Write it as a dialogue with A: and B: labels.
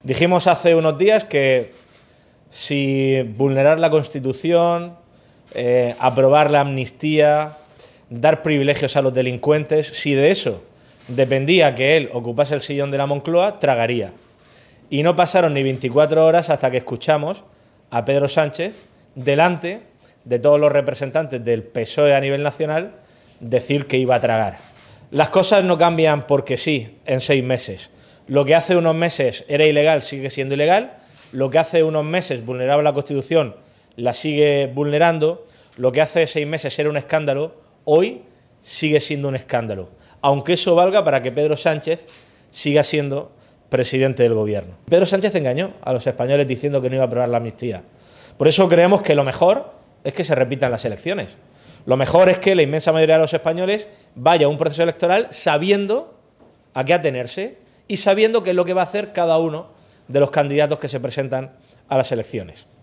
A: Dijimos hace unos días que si vulnerar la Constitución, aprobar la amnistía, dar privilegios a los delincuentes, si de eso dependía que él ocupase el sillón de la Moncloa, tragaría. Y no pasaron ni 24 horas hasta que escuchamos a Pedro Sánchez, delante de todos los representantes del PSOE a nivel nacional, decir que iba a tragar. Las cosas no cambian porque sí en 6 meses. Lo que hace unos meses era ilegal sigue siendo ilegal, lo que hace unos meses vulneraba la Constitución la sigue vulnerando, lo que hace 6 meses era un escándalo, hoy sigue siendo un escándalo, aunque eso valga para que Pedro Sánchez siga siendo presidente del gobierno. Pedro Sánchez engañó a los españoles diciendo que no iba a aprobar la amnistía. Por eso creemos que lo mejor es que se repitan las elecciones. Lo mejor es que la inmensa mayoría de los españoles vaya a un proceso electoral sabiendo a qué atenerse y sabiendo qué es lo que va a hacer cada uno de los candidatos que se presentan a las elecciones.